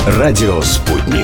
Радио «Спутник».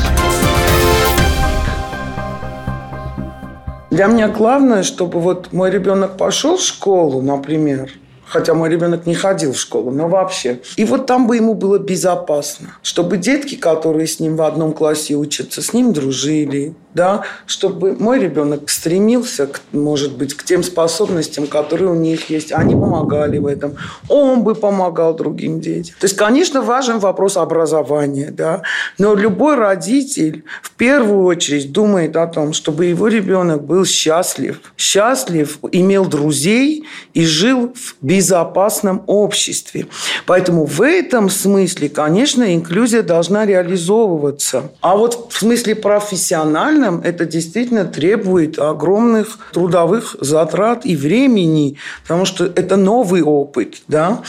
Для меня главное, чтобы вот мой ребенок пошел в школу, например, хотя мой ребенок не ходил в школу, но вообще. И вот там бы ему было безопасно. Чтобы детки, которые с ним в одном классе учатся, с ним дружили. Да? Чтобы мой ребенок стремился, может быть, к тем способностям, которые у них есть. Они помогали в этом. Он бы помогал другим детям. То есть, конечно, важен вопрос образования. Да? Но любой родитель в первую очередь думает о том, чтобы его ребенок был счастлив. Счастлив, имел друзей и жил в безопасном обществе. Поэтому в этом смысле, конечно, инклюзия должна реализовываться. А вот в смысле профессиональном это действительно требует огромных трудовых затрат и времени, потому что это новый опыт. Да?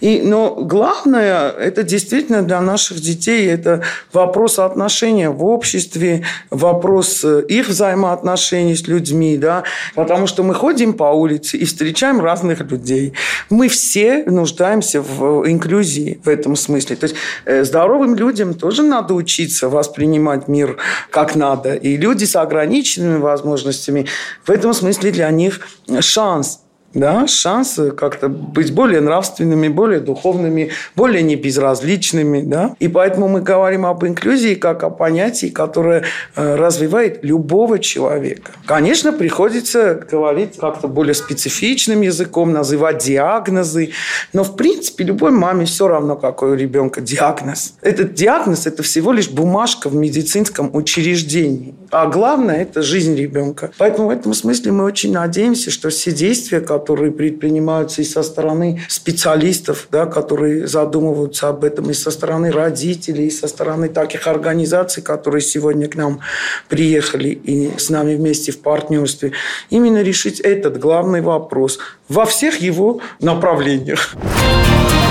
Но главное, это действительно для наших детей это вопрос отношения в обществе, вопрос их взаимоотношений с людьми. Да? Потому что мы ходим по улице и встречаем разных людей. Мы все нуждаемся в инклюзии в этом смысле. То есть здоровым людям тоже надо учиться воспринимать мир как надо. И люди с ограниченными возможностями, в этом смысле для них шанс. Да, шанс как-то быть более нравственными, более духовными, более небезразличными. Да? И поэтому мы говорим об инклюзии как о понятии, которое развивает любого человека. Конечно, приходится говорить как-то более специфичным языком, называть диагнозы. Но, в принципе, любой маме все равно, какой у ребенка диагноз. Этот диагноз – это всего лишь бумажка в медицинском учреждении. А главное – это жизнь ребенка. Поэтому в этом смысле мы очень надеемся, что все действия, которые предпринимаются и со стороны специалистов, да, которые задумываются об этом, и со стороны родителей, и со стороны таких организаций, которые сегодня к нам приехали и с нами вместе в партнерстве, именно решить этот главный вопрос во всех его направлениях.